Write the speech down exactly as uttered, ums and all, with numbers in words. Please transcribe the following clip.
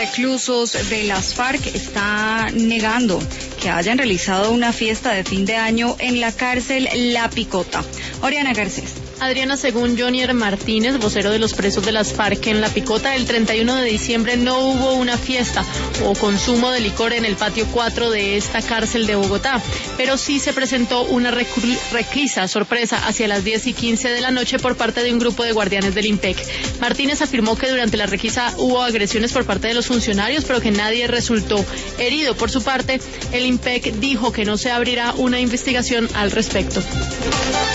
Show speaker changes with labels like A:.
A: reclusos de las FARC está negando que hayan realizado una fiesta de fin de año en la cárcel La Picota. Oriana Garcés.
B: Adriana, según Jonier Martínez, vocero de los presos de las FARC en La Picota, el treinta y uno de diciembre no hubo una fiesta o consumo de licor en el patio cuatro de esta cárcel de Bogotá, pero sí se presentó una requisa sorpresa hacia las diez y quince de la noche por parte de un grupo de guardianes del IMPEC. Martínez afirmó que durante la requisa hubo agresiones por parte de los funcionarios, pero que nadie resultó herido. Por su parte, el IMPEC dijo que no se abrirá una investigación al respecto.